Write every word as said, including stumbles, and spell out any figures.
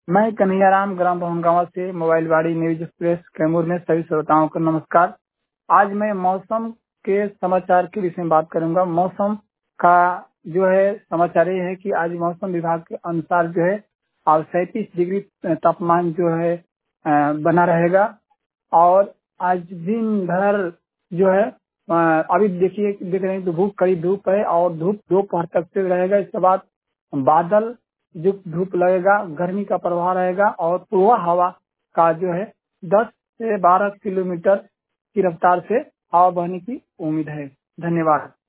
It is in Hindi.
मैं कन्हैयाराम ग्राम भवनगांव से मोबाइल वाड़ी न्यूज एक्सप्रेस कैमूर में सभी श्रोताओं को नमस्कार। आज मैं मौसम के समाचार के विषय में बात करूंगा। मौसम का जो है समाचार ये है कि आज मौसम विभाग के अनुसार जो है आज सैंतीस डिग्री तापमान जो है बना रहेगा और आज दिन भर जो है अभी देखिए देख रहे हैं तो धूप कड़ी धूप है और धूप दोपहर तक से रहेगा। इसके बाद बादल जो धूप लगेगा, गर्मी का प्रभाव रहेगा और पूर्वा हवा का जो है दस से बारह किलोमीटर की रफ्तार से हवा बहने की उम्मीद है। धन्यवाद।